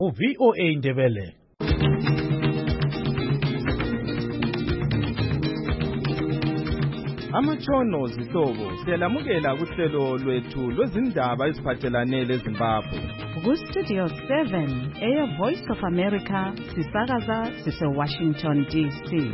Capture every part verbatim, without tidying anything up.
U-V O A Ndebele. Amatshono zihlobo siyalamukela kuhlelo lwethu lwezindaba eziphathelane leZimbabwe. Ku-Studio seven, Air Voice of America, sisakaza sise-Washington D C.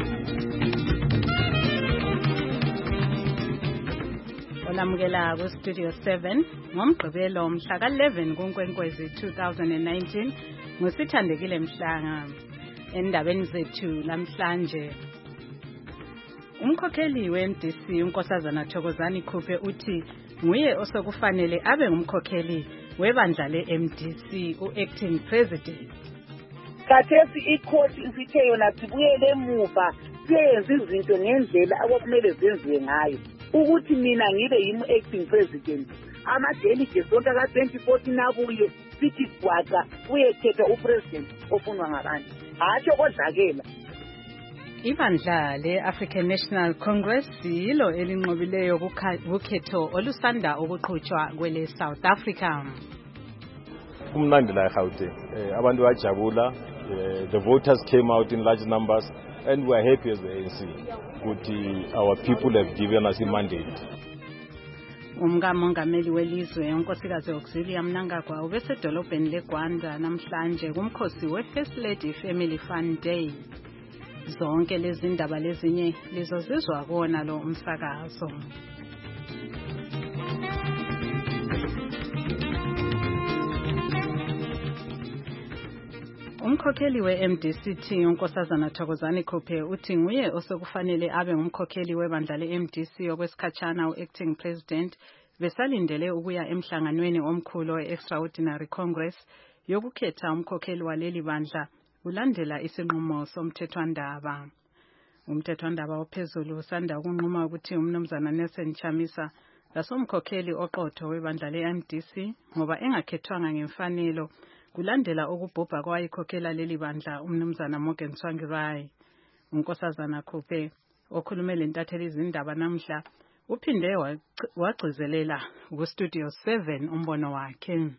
Olamukela ku-Studio seven, ngomgqibelo mhla ka-eleven kuNkwenkwezi two thousand nineteen, ngusithandekile Mhlanga. Endabeni zethu lamhlanje, umkhokheli we-M D C uNkosazana Thokozani Khuphe uthi nguye osokufanele abe ngumkhokheli webandla le-M D C, u-acting president. Khathesi ikhoti isithe yona sibuyele emuva siyenza izinto ngendlela okwakumele zenziwe ngayo. Ukuthi mina ngibe yimu-acting president, ama-delegates onke ka-twenty fourteen abuye sithi gwaqa uyekhetha upresident ofunwa ngabantu. Hatsho kodlakela. Ibandla le-African National Congress yilo elinqobileyo kukhetho olusanda ukuqhutshwa kwele South Africa. Kumnandi la eGauteng, abantu bajabula, the voters came out in large numbers and we are happy as the A N C ukuthi our people have given us a mandate. Umkamongameli welizwe unkosikazi Auxilia Mnangagwa ubesedolobheni leGwanda namhlanje kumkhosi we-First Lady Family Fun Day. Zonke lezi ndaba lezinye lizozizwa kona lo umsakazo. Umkhokheli we-M D C T uNkosazana Thokozani Khuphe uthi nguye osokufanele abe ngumkhokheli webandla le-M D C okwesikhatshana u-acting president, besalindele ukuya emhlanganweni omkhulu we-Extraordinary Congress yokukhetha umkhokheli waleli bandla ulandela isinqumo somthethwandaba. Umthethwandaba ophezulu usanda ukunquma ukuthi umnumzana Nelson Chamisa ngasomkhokheli oqotho webandla le-M D C ngoba engakhethwanga ngemfanelo kulandela ukubhubha kwayikhokhela leli bandla umnumzana Morgan Tsvangirai. uNkosazana Khuphe okhulume lentatheli izindaba namhla uphinde wagcizelela ku-Studio seven umbono wakhe.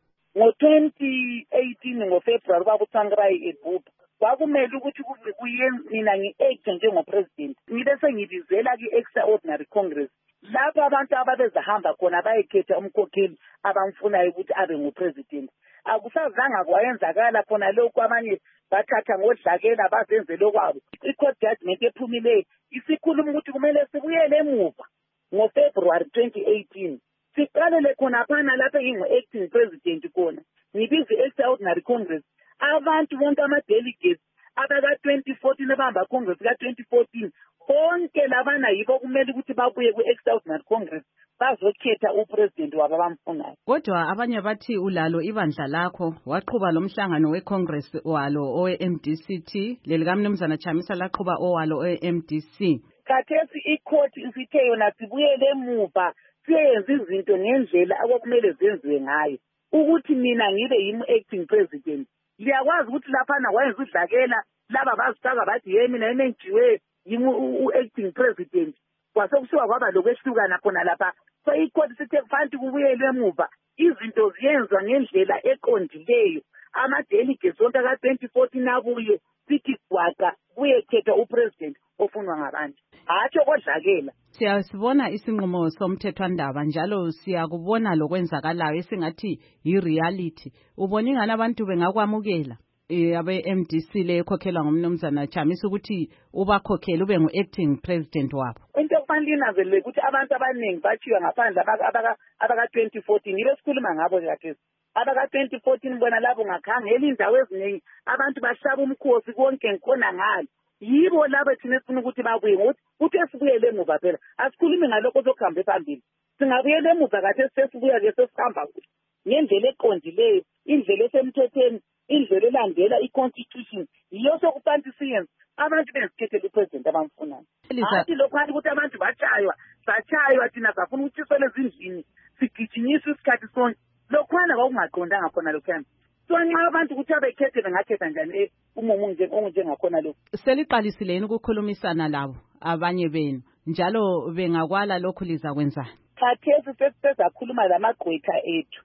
Ngo-twenty eighteen ngoFebruary kwakuTsvangirai ebhubha, kwakumele ukuthi mina ngi-acte njengopresident ngibe sengibizela ki-Extraordinary Congress lapho abantu ababezahamba khona bayekhetha umkhokheli abamfunayo ukuthi abe ngupresident. Akusazanga kwayenzakala khona lokhu, abanye bathatha ngodlakela bazenze lokwabo. I-court judgment ephumileyo isikhuluma ukuthi kumele sibuyele emuva ngoFebruary twenty eighteen. Siqalele khona phana lapho engingu-acting president khona ngibize i-Extraordinary Congress. Abantu bonke ama-delegates abaka-twenty fourteen abahamba Congress ka-twenty fourteen bonke labana yibo kumele ukuthi babuye ku-Extraordinary Congress bazokhetha upresident wabo abamfunayo. Kodwa abanye bathi ulalo ibandla lakho waqhuba lo mhlangano we-Congress walo owe-M D C T, lelikamnumzana Chamisa laqhuba owalo owe-M D C. Khathesi ikhoti isithe yona sibuyele emuva siyenza izinto ngendlela okwakumele zenziwe ngayo. Ukuthi mina ngibe yimu-acting president, liyakwazi ukuthi laphana wayenza udlakela laba bazifaka bathi ye mina enenjiwe yimu-acting president, kwasekusuka kwaba lokwehlukana khona lapha. So ikhoti sithe kufanele kubuyelwe emuva izinto ziyenzwa ngendlela eqondileyo. Ama-delegates onke ka-twenty fourteen abuye sithi gwaqa uyekhetha upresident ofunwa ngabantu. Hatsho kodlakela. Siyasibona isinqumo somthethwandaba njalo siyakubona lokwenzakalayo esingathi yi-reality. Ubona ingane abantu bengakwamukela abe-M D C le ekhokhelwa ngumnumzana Chamisa ukuthi ubakhokhele ube ngu-acting president wabo? Into okufanele inazelele ukuthi abantu abaningi bathiwa ngaphandle abaka-twenty fourteen yibe sikhuluma ngabo kathesi. Abaka-twenty fourteen bona labo ngakhangela indawo eziningi abantu bahlaba umkhosi konke ngikhona ngalo. Yibo labo thina sifuna ukuthi babuye ngokuthi kuthi esibuyele emuva phela asikhulumi ngalokho sokuhamba phambili. Singabuyela emuva kathesi sesibuya ke sesihamba ngendlela eqondileyo, indlela esemthethweni, indlela elandela i-constitution. Yiyo sokufanele siyenze abantu bezikhethele upresident abamfunayo. Hathi lokho ukuthi abantu batshaywa batshaywa thina safuna ukuthi sisole ezindlini sigijinyiswe isikhathi sonke. Lokhwana kwakungaqondanga khona lokhwana. So nxa abantu ukuthi abekhethe bengakhetha njani umumu njengakhona lokho. Seliqalisile ukukhulumisana labo abanye benu njalo bengakwala lokhu liza kwenza? Khathesi sesizakhuluma lamagqwetha ethu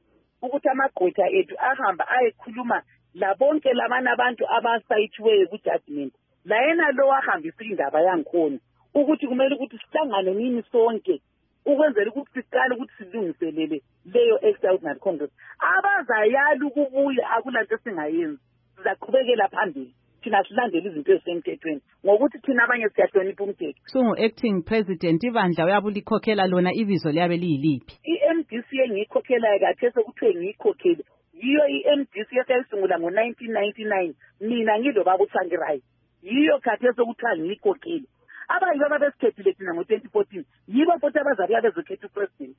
ukuthi amagqwetha ethu ahamba ayekhuluma labonke labana abantu abasayithiweyo ku-judgment la yena lo wahambisa indaba yangikhona ukuthi kumele ukuthi sihlangane nini sonke ukwenzela ukuthi siqale ukuthi silungiselele leyo extraordinary congress abazayala ukubuya akulanto singayenzi sizaqhubekela phambili thina silandele izinto ezisemthethweni ngokuthi thina abanye siyahlonipha umthetho. So acting president ibandla uyabulikhokhela lona ibizo liyabe liyiliphi? I-M D C engiyikhokhelayo kathese kuthiwe ngiyikhokheli yiyo i-M D C esayisungula ngo nineteen ninety-nine mina ngilo baba uTsangirai yiyo kathese kuthiwa ngiyikhokheli abayibo ababesikethile thina ngo twenty fourteen yibo futhi abazabe bezokhetha upresident.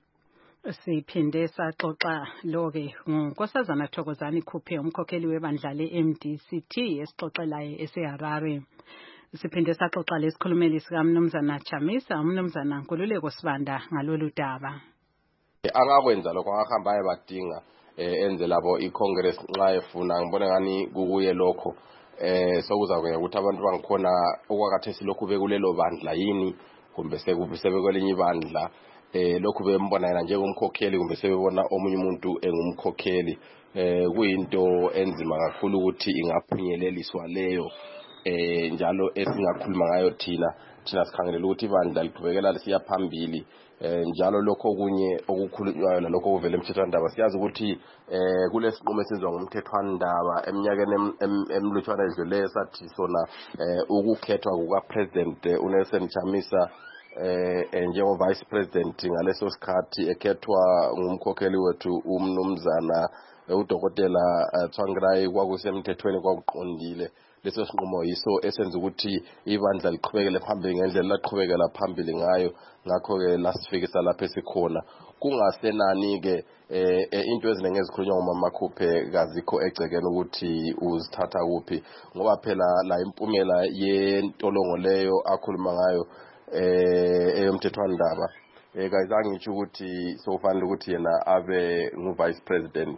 Siphinde saxoxa lo-ke ngunkosazana Thokozani Khuphe umkhokheli webandla le-M D C T esixoxelayo eseHarare. Siphinde saxoxa lesikhulumeli sikaMnumzana Chamisa uMnumzana Nkululeko Sibanda ngalolu daba. Angakwenza lokho angahamba ayebadinga enze labo iCongress nxa efuna ngibona ngani kukuye lokho eh sokuzakuya ukuthi abantu bangikhona okwakhathesi lokhu bekulelo bandla yini kumbe sekubisebe kwelinye ibandla eh lokhu bembona yena njengomkhokheli kumbe sebebona omunye umuntu engumkhokheli eh kuyinto enzima kakhulu ukuthi ingaphunyeleliswa leyo eh njalo esingakhuluma ngayo thina thina sikhangelela ukuthi ibandla liqhubekela lisiya phambili eh njalo lokho kunye okukhulunywayo nalokho kuvela emthethwandaba siyazi ukuthi eh kulesinqumo esenzwa ngumthethwandaba eminyakeni emlutshwana edlule sathi sona eh ukukhethwa kuka president uNelson Chamisa eh njengo vice president ngaleso sikhathi ekhethwa ngumkhokheli wethu umnumzana udokotela Tsangirai kwakusemthethweni kwakuqondile leso sinqumo yiso esenza ukuthi ibandla liqhubekele phambili ngendlela laqhubekela phambili ngayo ngakho ke lasifikisa lapha esikhona kungasenani ke into eziningi ezikhulunywa ngomama Khuphe kazikho egcekeni ukuthi uzithatha kuphi ngoba phela la impumela yentolongo leyo akhuluma ngayo eh eyomthethwandaba eh kayizange ngisho ukuthi sofanele ukuthi yena abe ngu vice president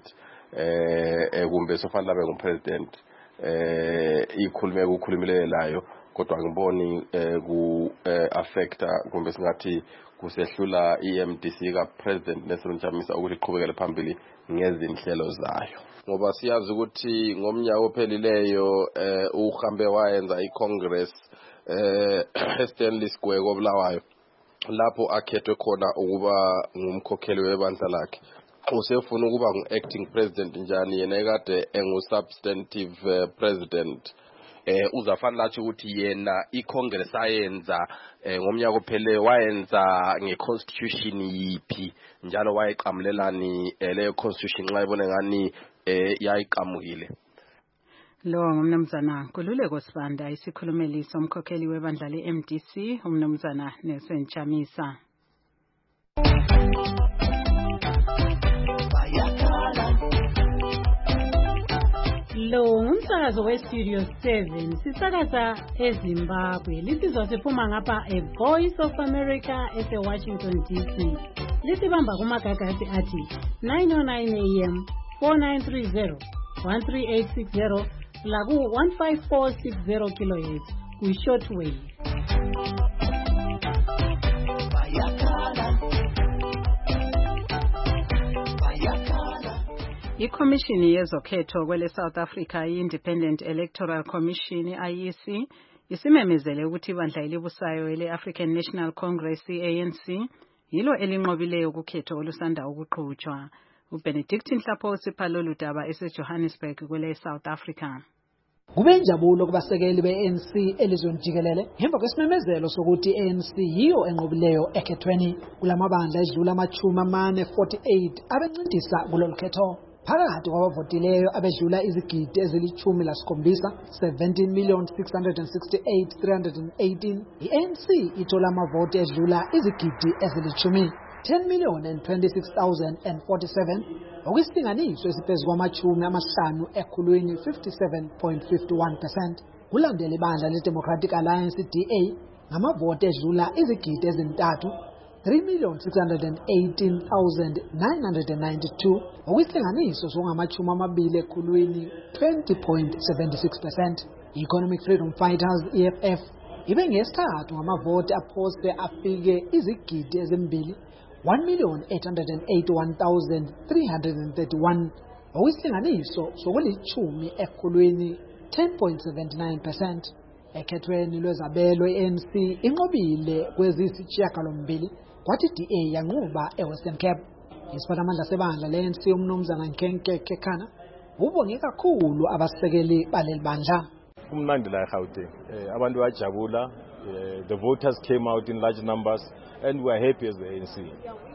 eh kumbe sofanele abe ngu president eh ikhulume ukukhulumile layo kodwa ngiboni ku affecta kumbe singathi kusehlula i-M D C ka president Nelson Chamisa ukuthi iqhubekele phambili ngezinhlelo zayo ngoba siyazi ukuthi ngomnyaka ophelileyo eh uhambe wayenza iCongress eh eStanley Square koBulawayo lapho akhethwe khona ukuba ngumkhokheli webandla lakhe usefuna ukuba ngu-acting president njani yena ekade engu-substantive uh, president eh uzafana lathi ukuthi yena iCongress ayenza eh, ngomnyaka ophele wayenza ngeconstitution yipi njalo wayeqamulelani eh, leyo constitution nxa ibone ngani eh, yayiqamukile. Lo ngumnumzana Nkululeko Sibanda isikhulumeli somkhokheli webandla le-M D C umnumzana Nelson Chamisa. Lo ngumsakazo we-Studio seven sisakaza eZimbabwe lisizwa siphuma ngapha e-Voice of America ese-Washington D C lisibamba kumagagasi athi nine oh nine A M four nine three zero one three eight six zero laku one five four six zero kilohertz kwi-shortwave. Ikhomishini yezokhetho kwele South Africa i-Independent Electoral Commission I E C isimemezele ukuthi ibandla elibusayo ele-African National Congress I A N C yilo elinqobileyo ukukhetho olusanda ukuqhutshwa. uBenedict Nhlapho usipha lolu daba eseJohannesburg kwele South Africa. Kube injabulo kubasekeli be-A N C elizweni jikelele ngemva kwesimemezelo sokuthi i-A N C yiyo enqobileyo ekhethweni kulamabandla edlula amachumi amane forty-eight abencindisa kulolu khetho. Phakathi kwabavotileyo abedlula izigidi ezilichumi lasikhombisa seventeen million six hundred sixty-eight thousand three hundred eighteen i-A N C ithola amavoti edlula izigidi ezilichumi ten million twenty-six thousand forty-seven okuyisilinganiso esiphezu kwamachumi amahlanu ekhulwini fifty-seven point five one percent. Kulandela ibandla le-Democratic Alliance D A ngamavoti edlula izigidi ezintathu three million six hundred eighteen thousand nine hundred ninety-two okuyisilinganiso songamachumi amabili ekhulwini twenty point seven six percent. Economic Freedom Fighters E F F ibe ngesithathu ngamavoti aphose afike izigidi ezimbili one million eight hundred eighty-one thousand three hundred thirty-one, okuyisilinganiso sokulithumi ekhulwini ten point seven nine percent. Ekhethweni lwezabelo i-A N C inqobile kweziyisishiyagalombili kwathi i-D A yanqoba eWestern Cape. Isiphathamandla sebandla le-A N C umnumzana Nkenke Kekana ubonge kakhulu abasekeli baleli bandla. Kumnandi la eGauteng, abantu bayajabula. The voters came out in large numbers and we are happy as the A N C.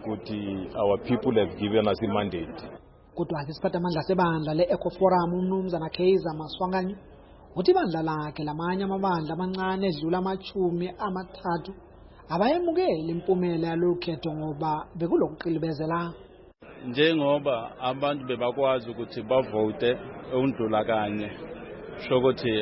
Kuti our people have given us a mandate. Kodwa ke isiphathamandla sebandla le-Ecoforum umnumzana Kaizer Maswanganyi uthi ibandla lakhe lamanye amabandla amancane edlula amachumi amathathu abayemukela impumela yalokhetho ngoba bekulokuqilibezela. Njengoba abantu bebakwazi ukuthi bavote undlula kanye shokuthi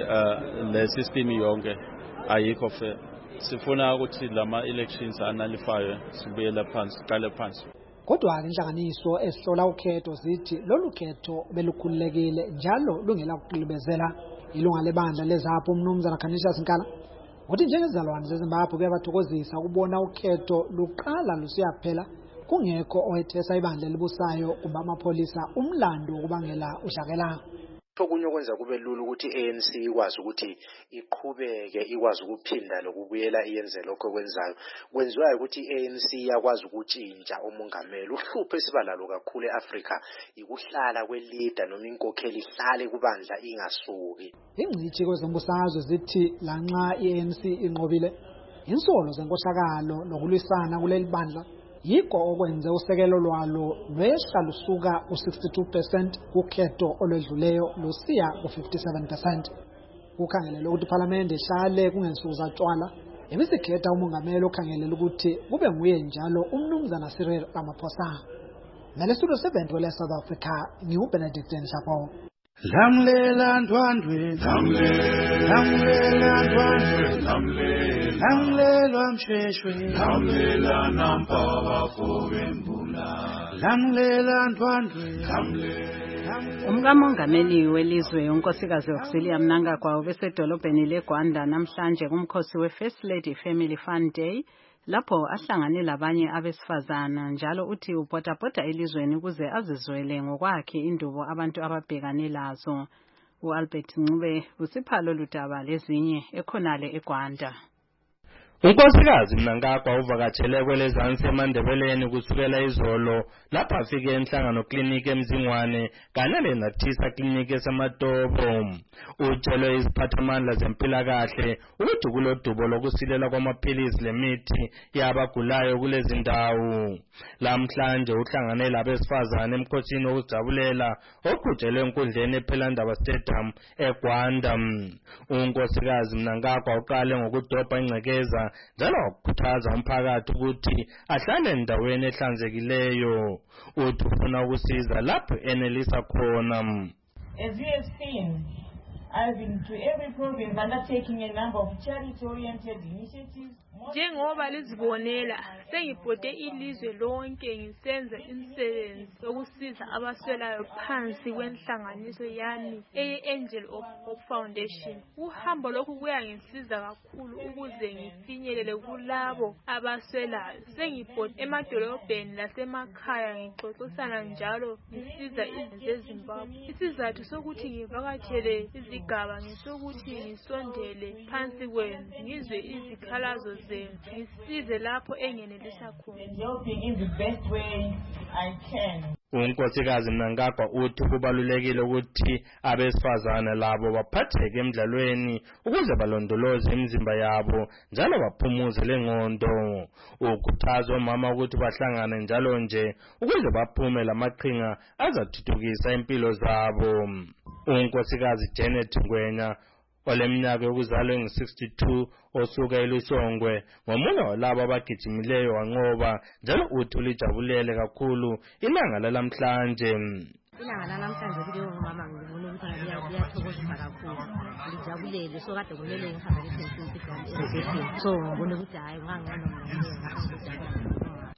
le system yonke ayikho fair. Sifuna ukuthi lama elections analifayo sibuyele phansi qale phansi. Kodwa ke inhlanganiso esihlola ukhetho zithi lolu khetho belukhululekile njalo lungela kuqilibezela. Ilunga lebandla lezapho umnumzana Khanisha Sinkala uthi njengezalwane zeZimbabwe kuyabathokozisa ukubona ukhetho luqala lusiyaphela kungekho owethesa ibandla elibusayo kuba amapholisa umlando ukubangela uhlakela. Okunye okwenza kube lula ukuthi i-A N C ikwazi ukuthi iqhubeke ikwazi ukuphinda lokubuyela iyenze lokho kwenzayo kwenziwa ukuthi i-A N C yakwazi ukutshintsha umongameli. Uhlupho esibalalo kakhulu eAfrika ikuhlala kwelida noma inkokheli ihlale kubandla ingasuki. Ingcithi kwezombusazwe zithi lanxa i-A N C inqobile insolo zenkohlakalo nokulwisana kuleli bandla yikho okwenze usekelo lwalo lwehla lusuka ku sixty-two percent kukhetho olwedluleyo lusiya ku fifty-seven percent. Ukhangelele ukuthi iParliament ehlale kungensuku zatshwala ebisikhetha umongameli okhangelele ukuthi kube nguye njalo umnumzana Cyril Ramaphosa. Nalestudio seven wele South Africa ngiuBenedict Nshako. Lamlela ndwandwe lamlela lamlela ndwandwe lamlela lamlela msheshwe lamlela nampaba fobembula lamlela ndwandwe lamlela. Umkamongameli welizwe unkosikazi Auxilia Mnangagwa ubesedolobheni leGwanda namhlanje kumkhosi we-First Lady Family Fun Day lapho ahlangane labanye abesifazana njalo uthi ubhodabhoda elizweni ukuze azizwele ngokwakhe indubo abantu ababhekane lazo. uAlbert Ncube usiphalo ludaba lezinye ekhonale eGwanda. Unkosikazi Mnangagwa uvakatshele kwelezansi eMandebeleni kusukela izolo lapho afike emhlangano clinic eMzingwane kanye leNathisa clinic eseMatopo. Utshelo iziphathamandla zempilakahle ukuthi kulodubo lokusilela kwamaphilisi lemithi yabagulayo kulezi ndawo. Lamhlanje uhlangane labesifazane emkhosini wokujabulela oqhutshelwe enkundleni ePhelandaba Stadium eGwanda. Unkosikazi Mnangagwa uqale ngokudobha ingcekeza njalo wakhuthaza umphakathi ukuthi ahlale endaweni ehlanzekileyo. Uthi ufuna ukusiza lapho enelisa khona. As we have seen, I've been to every province undertaking a number of charity-oriented initiatives. Njengoba lizibonela sengibhode ilizwe lonke ngisenza imisebenzi yokusiza abaswelayo phansi kwenhlanganiso yami eye-Angel of Hope Foundation. Uhambo lokhu kuyangisiza kakhulu ukuze ngifinyelele kulabo abaswelayo. Sengibhode emadolobheni lasemakhaya ngixoxisana njalo ngisiza izizwe zeZimbabwe. Isizathu sokuthi ngivakatshele izigaba ngesokuthi ngisondele phansi kwenu ngizwe izikhalazo zenu ngisize lapho engenelisa khona. Unkosikazi Mnangagwa uthi kubalulekile ukuthi abesifazane labo baphatheke emidlalweni ukuze balondoloze imizimba yabo njalo baphumuze lengqondo. Ukhuthaza omama ukuthi bahlangane njalo nje ukuze baphume lamaqhinga azathuthukisa impilo zabo. Unkosikazi Janet Ngwenya oleminyaka yokuzalwa engu-sixty-two osuka eLusongwe ngomunye walabo abagijimileyo wanqoba njalo uthi ulijabulele kakhulu ilanga lalamhlanje. Ilanga lalamhlanje kuleyo mama ngibona ukuthi ngiyathokozisa kakhulu ngijabulele so kade kumele ngihambe ngiphensi so ngibona ukuthi hayi ngangcono ngiyena.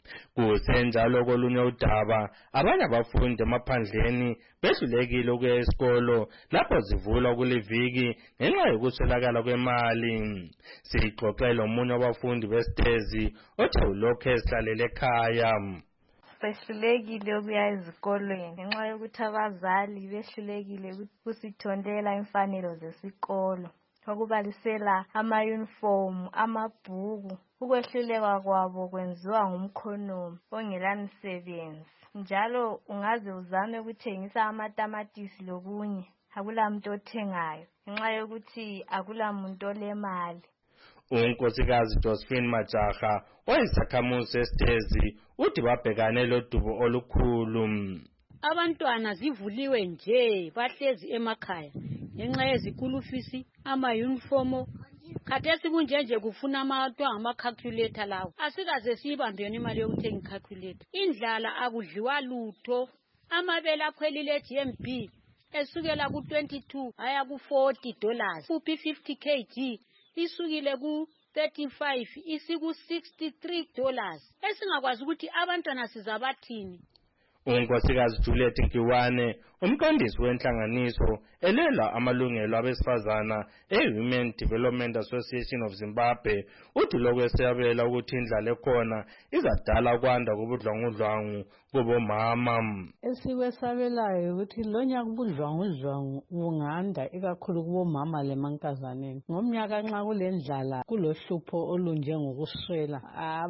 Kusenjalo kolunye udaba, abanye abafundi emaphandleni behlulekile ukuya esikolo lapho zivulwa kuliviki ngenxa yokuswelakala kwemali. Sixoxele omunye wabafundi besitezi othe ulokhu esihlalele ekhaya. Sehlulekile ukuya ezikolweni ngenxa yokuthi abazali behlulekile ukusithondela imfanelo zesikolo, okubalisela ama-uniform, amabhuku. Ukwehluleka kwabo kwenziwa ngumkhonomi ongela msebenzi. Njalo ungaze uzame ukuthengisa amatamatisi lokunye, akula muntu othengayo ngenxa yokuthi akula muntu olemali. Unkosikazi Josephine Majaha oyisakhamuzi esitezi uthi babhekane lodubo olukhulu. Abantwana zivuliwe nje bahlezi emakhaya ngenxa yezikulufisi, ama-uniform. Khathesi kunjenje kufuna amatwa ama-calculator lawo. Asikaze siyibambeni imali yokuthenga i-calculator. Indlala akudliwa lutho. Amabele akhwelile G M B esukela ku twenty-two aya ku forty dollars. Uphi fifty kilograms isukile ku thirty-five isiku sixty-three dollars. Esingakwazi ukuthi abantwana sizabathini. Unkosikazi Juliet Nkiwane umqondisi wenhlanganiso elela amalungelo abesifazana e-Women Development Association of Zimbabwe uthi lokho esiyabela ukuthi indlala ekhona izadala kwanda kubudlwangudlwangu kubomama. Esikwesabelayo ukuthi lonya kubudlwangudlwangu bunganda ikakhulu kubomama lemankazaneni. Ngomnyaka nxa kulendlala kulohlupho olunjengokuswela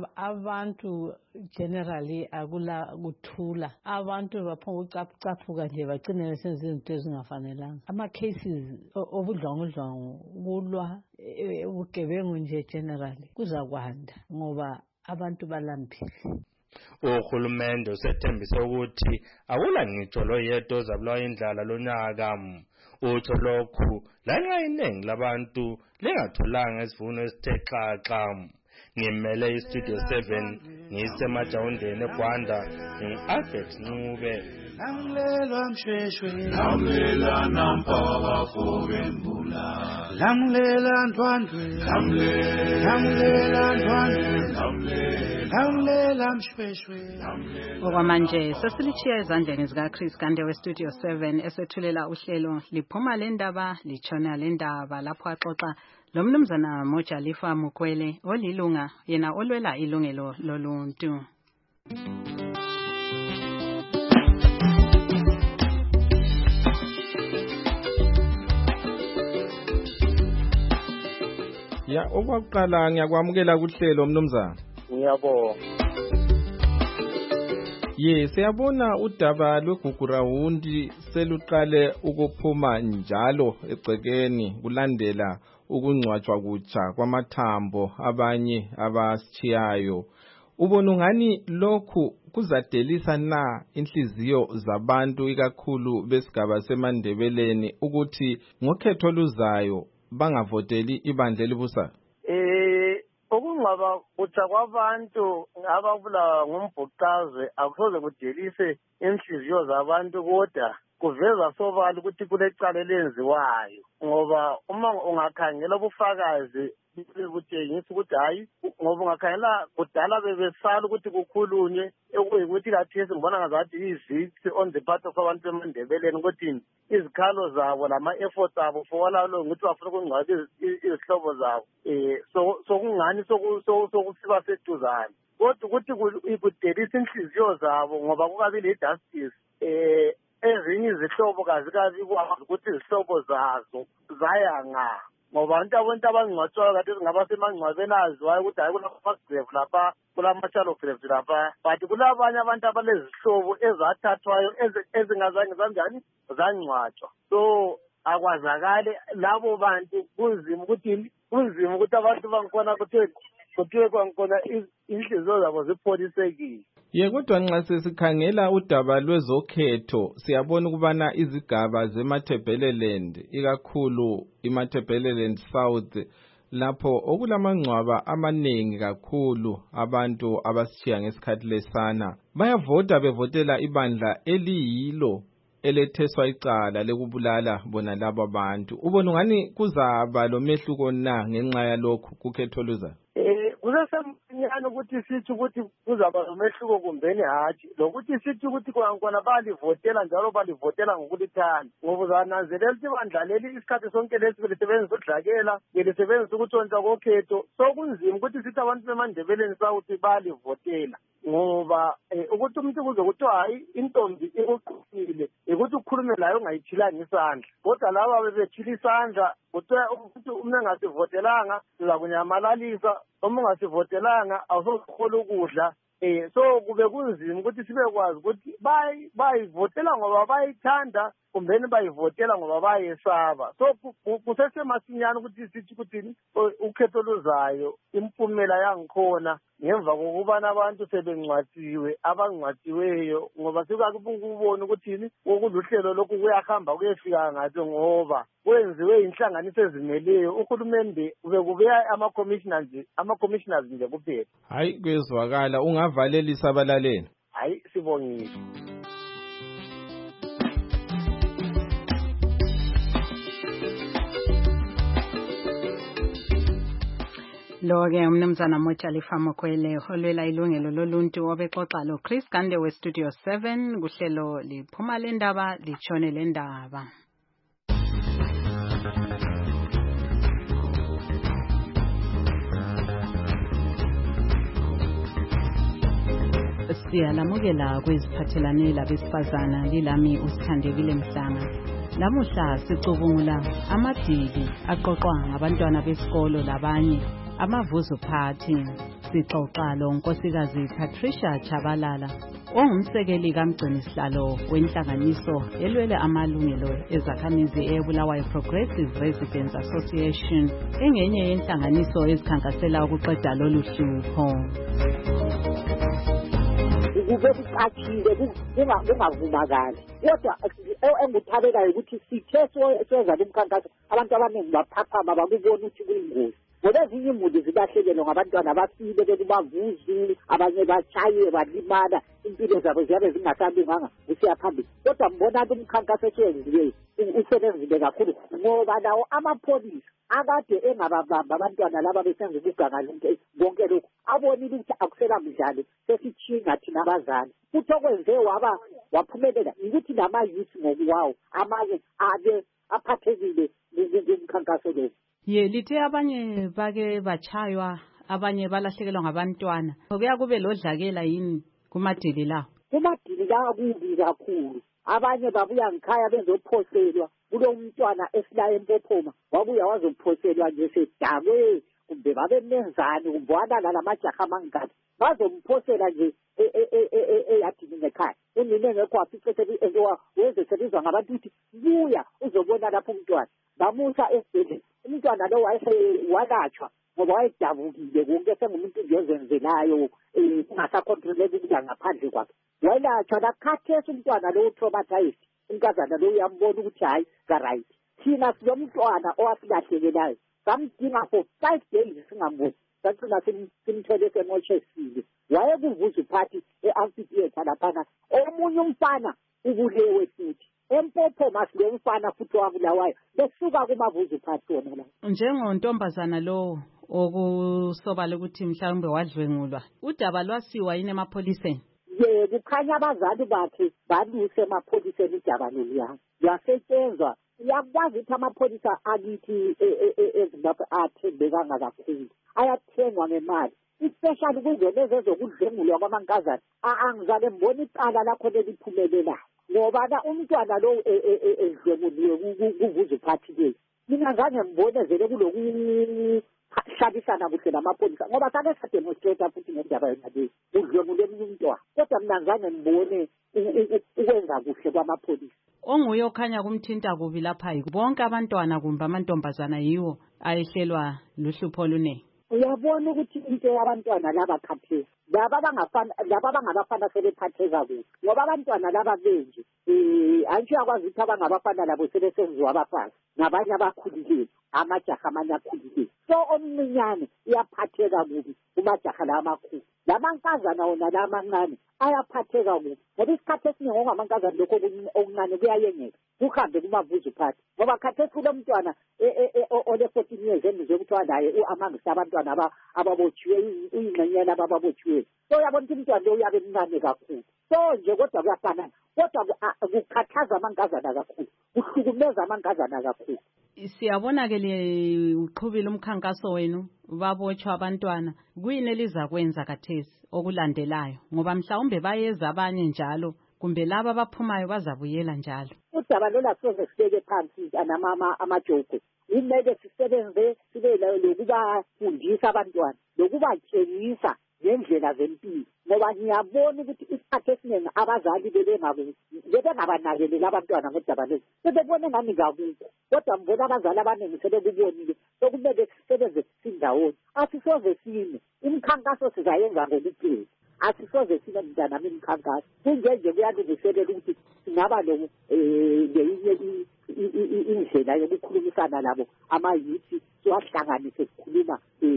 abantu generally akula kuthula. Abantu baphonga ucaphucaphuka nje bagcine besenza izinto ezingafanelanga. Ama cases obudlwangudlwangu kulwa ubugebengu nje generally kuzakwanda ngoba abantu balambile. Uhulumende usethembise ukuthi akula ngitsho loyedwa ozabulawa indlala lonyaka. Utho lokhu lanxa iningi labantu lingatholanga isivuno esithe xaxa. Ngimele iStudio seven ngisemajawundeni eGwanda ngi-Albert Ncube. Lamlelwa mshweshwe lamlela nampaba fobembula lamlela ndwandwe lamlela ndwandwe lamlela mshweshwe. Okwamanje sesilichiya ezandleni zikaChris Gande weStudio seven esethulela uhlelo liphuma lendaba lichona lendaba lapho axoxa lo mnumzana Mojalifa Mukwele olilunga yena olwela ilungelo loluntu. Ya okwakuqala ngiyakwamukela kuhlelo mnumzana. Ngiyabonga. Ye siyabona udaba lweGugurawundi seluqale ukuphuma njalo egcekeni kulandela ukungcwatshwa kutsha kwamathambo abanye abasichiyayo. Ubona ngani lokhu kuzadelisa na inhliziyo zabantu ikakhulu besigaba seMandebeleni ukuthi ngokhetho oluzayo bangavoteli ibandla elibusayo? Eh okungaba kutsha kwabantu ababulawa ngumbhuqazwe akusoze kudelise inhliziyo zabantu kodwa kuveza sobala ukuthi kulecala lenziwayo ngoba uma ungakhangela ubufakazi butshengisa ukuthi hayi ngoba ungakhangela kudala bebesala ukuthi kukhulunywe ekuyikuthi kathesi ngibona ngazathi iziksi on the part of abantu beMandebeleni ukuthi izikhalo zabo lama-efforts abo fowalalo ukuthi bafuna ukungcwaba izihlobo zabo um sokungani sokusiba seduzane kodwa ukuthi kudelisa inhliziyo zabo ngoba kukabi le-justice um ezinye izihlobo kazikabi kwazi ukuthi izihlobo zazo zaya nga ngoba abantu abantu abangcwatshwayo kade zingaba semangcwabeni aziwayo ukuthi hayi kulama-grave lapha kulama-shallow graves lapha but kulabanye abantu abalezihlobo ezathathwayo ezingazange zanjani zangcwatshwa so akwazakale labo bantu kunzima ukuthi kunzima ukuthi abantu bangikhona kuthiwe kuthiwe kwankona inhliziyo zabo zipholisekile. Ye kodwa nxa sesikhangela udaba lwezokhetho siyabona ukubana izigaba zeMatabeleland ikakhulu iMatabeleland South lapho okulamangcwaba amaningi kakhulu abantu abasichiya ngesikhathi lesana bayavota bevotela ibandla eliyilo eletheswa icala lekubulala bona laba bantu. Ubona ngani kuzaba lo mehluko na ngenxa yalokhu kukhetho luzayo? Eh kuze kusesemnyane ukuthi sithi ukuthi kuzaba nomehluko kumbeni hatshi lokuthi sithi ukuthi kwankwana balivotela njalo balivotela ngokulithanda ngoba uzananzelela ukuthi bandla leli isikhathi sonke lesi belisebenzisa udlakela belisebenzisa ukutshontsha kokhetho sokunzima ukuthi sithi abantu bemandebeleni sawuthi balivotela ngoba ukuthi umuntu kuze kuthiwa hayi intombi ikuqinile ukuthi ukhulume layo ungayithilanga isandla kodwa laba bebethila isandla kuthiwa ukuthi umuntu engasivotelanga siza kunyamalalisa uma ungasivotelanga awusokuhola ukudla eh so kube kunzima ukuthi sibekwazi ukuthi bayi bayivotela ngoba bayithanda kumbeni bayivotela ngoba bayesaba so kusesemasinyana ukuthi sithi ukuthi ukhetho luzayo impumela yangikhona ngemva kokuba nabantu sebengcwatsiwe abangcwatsiweyo ngoba sikakubona ukuthi okuluhlelo lokhu kuyahamba kuyefika ngathi ngoba kwenziwe inhlanganiso ezimeleyo uhulumende ubekubeya ama commissioners ama commissioners nje kuphela hayi kwezwakala ungavalelisa abalaleli hayi sibongile Lo-ke umnumzana Motshalifa Mokwele olwela ilungelo loluntu obexoxa lo Chris Gande we Studio seven kuhlelo liphuma lendaba litshone lendaba. Siyalamukela kweziphathelane labesifazana lilami usithandekile Mhlanga. Lamuhla sicubungula amadili aqoqwa ngabantwana besikolo labanye amavuzo phathi. Sixoxa lo nkosikazi Patricia Chabalala ongumsekeli kaMgcinisihlalo wenhlanganiso elwele amalungelo ezakhamizi eBulawayo Progressive Residents Association engenye yenhlanganiso ezikhankasela ukuqeda lolu hlupho. Kube kucacile kungavumakali kodwa enguthabekayo ukuthi sithe soza lumkhankaso abantu abaningi baphaphama bakubona ukuthi kuyingozi ngoba ezinye imuli zibahlekelwe ngabantwana bafile bekubavuzu abanye batshaye balimala impilo zabo ziyabe zingasalunganga usiyaphambili kodwa mbona umkhankaso esenziwe usebenzile kakhulu ngoba lawo amapholisa akade engababamba abantwana laba besenza ukuganga lonke bonke lokhu abonile ukuthi akusela mdlalo sesithinga thina abazali futhi okwenze waba waphumelela ukuthi nama youth ngokuwawo amanye abe aphathekile ngomkhankaso lo. Ye lithe abanye bake bachaywa abanye balahlekelwa ngabantwana kuya kube lodlakela yini kumadili lawo kumadili lawo kubi kakhulu abanye babuya ngikhaya benzophoselwa kulo umntwana esilaye empophoma wabuya wazophoselwa nje sedakwe kumbe babe menzani kumbe walala lamajaha amangadi bazomphosela nje eyadini ngekhaya unine ngekho aficethi ezowa wenze sebizwa ngabantu ukuthi buya uzobona lapho umntwana bamusa esibhedlela umntwana lo wayewalatshwa ngoba wayedabukile konke sengumuntu nje ozenzelayo ungasacontroleki ukuthi ngaphandle kwakhe wayelatshwa lakhathesi umntwana lo utraumatized unkazana lo uyambona ukuthi hayi ka-right thina silomntwana owasilahlekelayo samdinga for five days singamboni sagcina simthole semoshesile wayekuvuza uphathi e-amphitheatre laphana omunye umfana ubulewe futhi empophoma sile umfana futhi wabulawayo besuka kumavuza uphathi wona la njengontombazana lo okusobala ukuthi mhlawumbe wadlwengulwa udaba lwasiwa yini emapholiseni ye kukhanya abazali bakhe baluse emapholiseni udaba loluyanga lwasetshenzwa uyakwazi ukuthi amapholisa akithi eZimbabwe athembekanga kakhulu ayathengwa ngemali especially kuzolezi ezokudlwengulwa kwamankazana angizake mbona icala lakho leliphumelelayo ngoba na umntwana lo edlwenguliwe kuvuza uphathi leyo mina ngane mbone vele kulokuhlabisana kuhle namapholisa ngoba sake sademonstrate futhi ngendaba yonaleyo udlwengule eminye umntwana kodwa mina ngane mbone ukwenza kuhle kwamapholisa onguye okhanya kumthinta kubi lapha yiko bonke abantwana kumbe amantombazana yiwo ayehlelwa luhlupho olunengi uyabona ukuthi into yabantwana laba khathesi laba abangafana laba abangabafana sebephatheka kuhle ngoba abantwana laba benje eh antsho yakwazi ukuthi abangabafana labo sebesenziwa abafazi nabanye abakhulile amajaha amanye akhulile so omncinyane uyaphatheka kubi kumajaha la amakhulu lamankazana wona la amancane ayaphatheka kubi ngoba isikhathi esiningi ongamankazana lokho okuncane kuyayengeka kuhambe kumavuzu phansi ngoba khathesi kulo mntwana ole fourteen years emizwe kuthiwa naye amangisa abantwana ababotshiwe uyingxenyana ababotshiwe so yabona ukuthi umntwana lo uyabe mncane kakhulu so nje kodwa kuyafanana kodwa kukhathaza amankazana kakhulu kuhlukumeza amankazana kakhulu. Siyabona ke le uqhubile umkhankaso wenu babotshwa abantwana kuyini eliza kwenza kathesi okulandelayo ngoba mhlawumbe bayeza abanye njalo kumbe laba abaphumayo bazabuyela njalo. Udaba lola soze sibeke phansi anamama amajoko imele sisebenze sibe lokubafundisa abantwana lokubatshengisa ngendlela zempilo ngoba ngiyabona ukuthi isikhathi esiningi abazali bebengabanakekeli abantwana ngodaba lezi sebebone ngani ngakukho kodwa mbona abazali abaningi sebekubonile sokumele sisebenze sindawonye asisoze sime imikhankaso sizayenza ngokuphela asisoze sime mntanami imikhankaso kunjenje kuyalungiselela ukuthi singaba leyinye indlela yokukhulumisana labo ama-youth siwahlanganise sikhuluma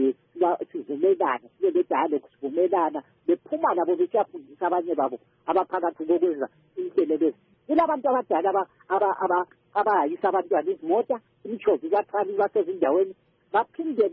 sivumelana sibe le-dialogue sivumelana bephuma nabo besiyafundisa abanye babo abaphakathi kokwenza inhlelo lezi. Kulabantu abadala abahayisa abantwana izimota imitshozi kathali basezindaweni baphinde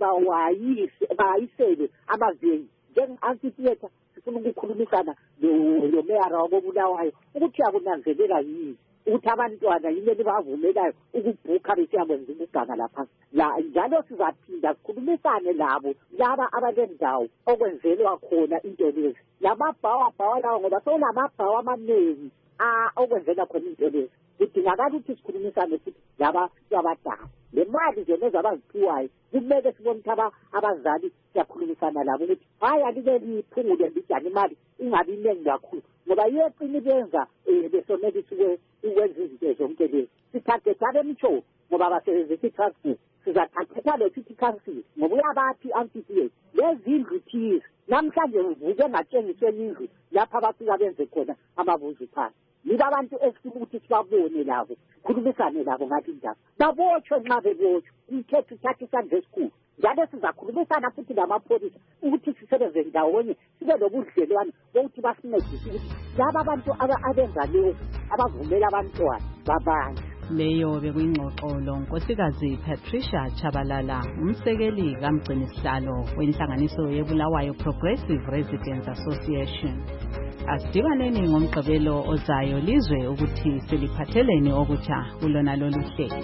bawayisele amavengi njenge-amphitheatre sifuna ukukhulumisana lo-meyara wabobulawayo ukuthi yakunanzelela yini ukuthi abantwana yimele bavumelayo ukubhukha besiyakwenza ukuganga lapha njalo sizaphinda sikhulumisane labo laba abalendawo okwenzelwa khona into lezi lamabhawabhawa lawo ngoba sokulamabhawa amaningi okwenzela khona into lezi kudingakala ukuthi sikhulumisane futhi laba abadala le mali zona ezabaziphiwayo kumele sibone ukuthi abazali siyakhulumisana labo ukuthi hayi alike liphungule mbijana imali ingabi iningi kakhulu ngoba yeqini benza besonelisa ukwenza izinto zonke lezi sithathetha abemitsho ngoba basebenzisa i-transport sizathathetha le-city council ngoba uyabathi amphitheatre lezindlu thize namhlanje ngivuke ngatshengiswe indlu lapho abafika benze khona amabuzu phansi yiba abantu esifuna ukuthi sibabone labo sikhulumisane labo ngati ndaba babotshwe nxa bebotshwe umthetho uthatha isandla esikhulu njalo sizakhulumisana futhi namapholisa ukuthi sisebenze ndawonye sibe lobudlelwane bokuthi basincedise ukuthi laba abantu abenza leyo abavumela abantwana babanje. Leyo bekuyingxoxolo Nkosikazi Patricia Chabalala umsekeli kamgcinisihlalo wenhlanganiso yeBulawayo Progressive Residents Association. Asidibaneni ngomgqibelo ozayo lizwe ukuthi seliphatheleni okutsha kulona lolu hlelo.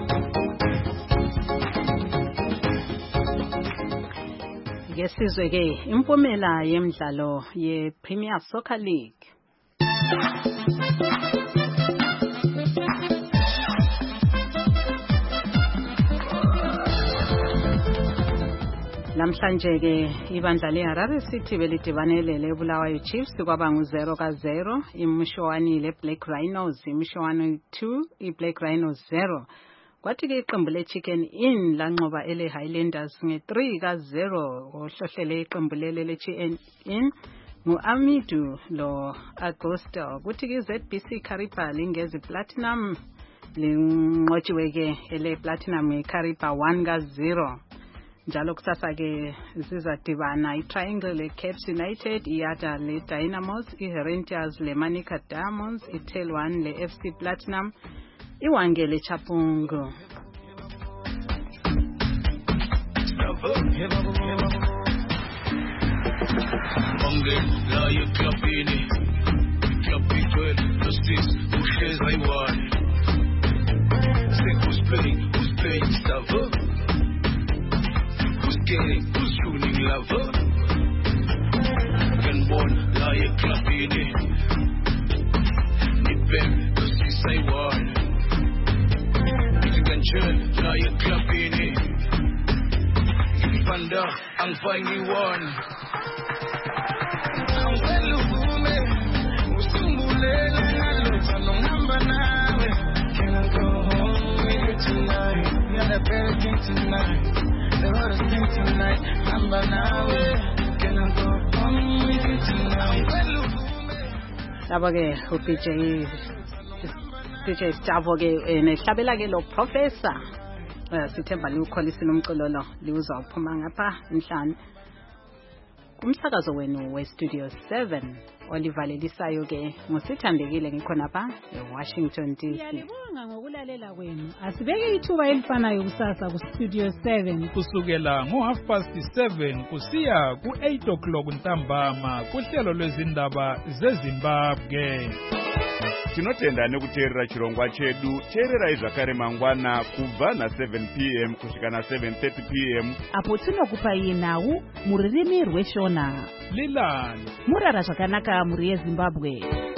Ngesizwe ke impumela yemidlalo ye-Premier Soccer League. Namhlanje ke ibandla leHarare City belidibanele leBulawayo Chiefs kwaba ngu zero ka zero, imishwani leBlack Rhinos imishwani two, iBlack Rhinos zero. Kwathi ke iqembu leChicken Inn lanqoba ele Highlanders nge three ka zero ohlohlele iqembu lele leChicken Inn nguAmidu lo Augusto. Kuthi ke iZBC Kariba lingezi Platinum linqotshiwe ke ele Platinum eKariba one ka zero. Njalo kusasa ke zizadibana iTriangle leCaps United, iYada leDynamos, iHerentias leManica Diamonds, iTel one leF C Platinum, iWange leChapungu. Getting who's tuning lover Can born lie club in it Nip them to see say one You can churn lie club in it Give panda I'm finding one I'm well woman Usumbulela nalota no number nine Can I go home with you tonight We had a better thing tonight The hottest thing tonight, number now, can I go home with you tonight? Laba ke uP J P J Stavo ke nehlabela ke lo professor sithemba liwukholisile umculo lo liwuzophuma ngapha emhlanje kumsakazo wenu we-Studio seven olivalelisayo ke ngusithandekile ngikhonapha eWashington D C. Siyalibonga ngokulalela kwenu. Asibeke ithuba elifanayo kusasa ku-Studio seven kusukela ngo-half past seven kusiya ku-eight o'clock ntambama kuhlelo lwezindaba zeZimbabwe. Tinotenda nekuteerera chirongwa chedu. Teererai zvakare mangwana kubva na seven p m kusvika na seven thirty p m apo tinokupai nhau mururimi rweshona. Lilani murara zvakanaka muri yeZimbabwe.